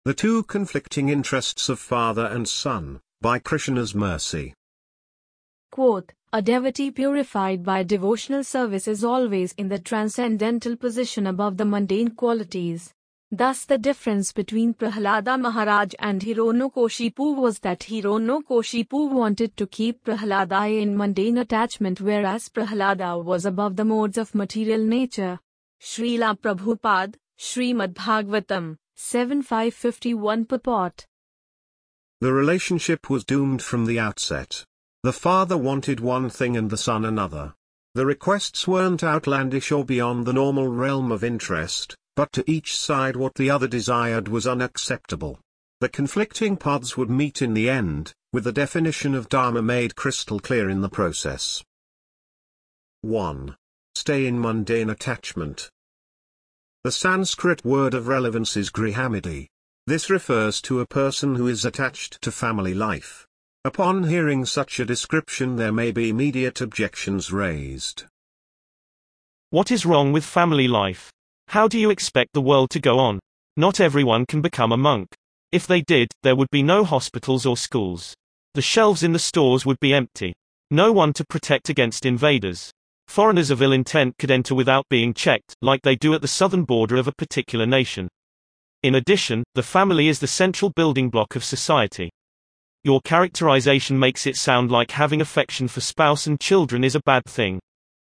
The Two Conflicting Interests of Father and Son, by Krishna's Mercy. Quote, a devotee purified by devotional service is always in the transcendental position above the mundane qualities. Thus the difference between Prahlada Maharaj and Hiranyakashipu was that Hiranyakashipu wanted to keep Prahlada in mundane attachment, whereas Prahlada was above the modes of material nature. Srila Prabhupada, Srimad Bhagavatam, 7.551 purport. The relationship was doomed from the outset. The father wanted one thing and the son another. The requests weren't outlandish or beyond the normal realm of interest, but to each side what the other desired was unacceptable. The conflicting paths would meet in the end, with the definition of Dharma made crystal clear in the process. 1. Stay in mundane attachment. The Sanskrit word of relevance is grihamidi. This refers to a person who is attached to family life. Upon hearing such a description, there may be immediate objections raised. What is wrong with family life? How do you expect the world to go on? Not everyone can become a monk. If they did, there would be no hospitals or schools. The shelves in the stores would be empty. No one to protect against invaders. Foreigners of ill intent could enter without being checked, like they do at the southern border of a particular nation. In addition, the family is the central building block of society. Your characterization makes it sound like having affection for spouse and children is a bad thing.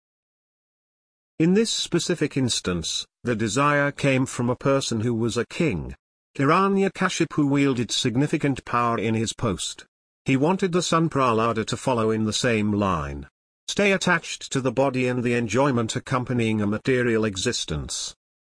In this specific instance, the desire came from a person who was a king. Hiranyakashipu wielded significant power in his post. He wanted the son Prahlada to follow in the same line. Stay attached to the body and the enjoyment accompanying a material existence.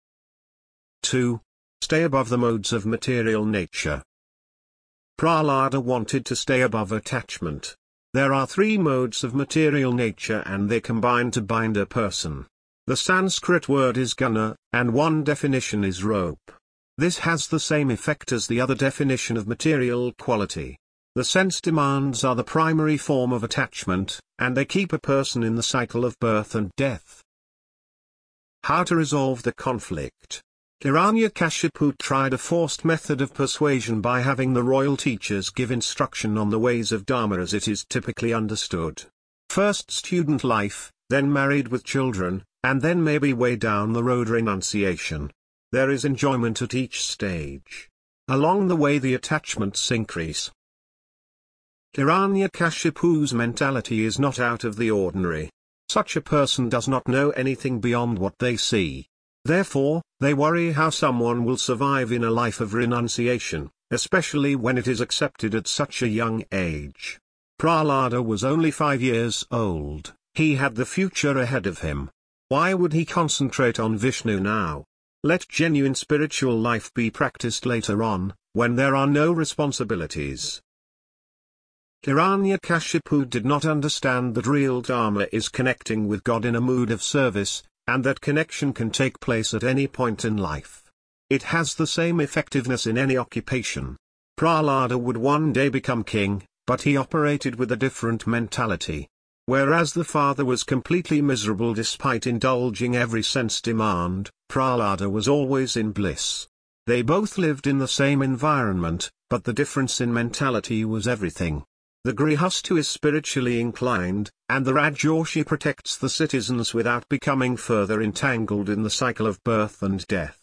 2. Stay above the modes of material nature. Prahlada wanted to stay above attachment. There are 3 modes of material nature and they combine to bind a person. The Sanskrit word is guna, and one definition is rope. This has the same effect as the other definition of material quality. The sense demands are the primary form of attachment, and they keep a person in the cycle of birth and death. How to resolve the conflict? Hiranyakashipu tried a forced method of persuasion by having the royal teachers give instruction on the ways of Dharma as it is typically understood. First student life, then married with children, and then maybe way down the road renunciation. There is enjoyment at each stage. Along the way the attachments increase. Hiranyakashipu's mentality is not out of the ordinary. Such a person does not know anything beyond what they see. Therefore, they worry how someone will survive in a life of renunciation, especially when it is accepted at such a young age. Prahlada was only 5 years old. He had the future ahead of him. Why would he concentrate on Vishnu now? Let genuine spiritual life be practiced later on, when there are no responsibilities. Hiranyakashipu did not understand that real Dharma is connecting with God in a mood of service, and that connection can take place at any point in life. It has the same effectiveness in any occupation. Prahlada would one day become king, but he operated with a different mentality. Whereas the father was completely miserable despite indulging every sense demand, Prahlada was always in bliss. They both lived in the same environment, but the difference in mentality was everything. The Grihastu is spiritually inclined, and the Rajarshi protects the citizens without becoming further entangled in the cycle of birth and death.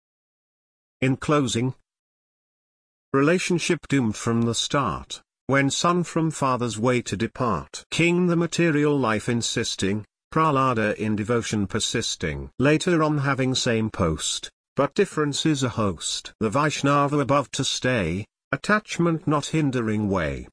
In closing, relationship doomed from the start. When son from father's way to depart. King the material life insisting, Prahlada in devotion persisting. Later on having same post, but difference is a host. The Vaishnava above to stay, attachment not hindering way.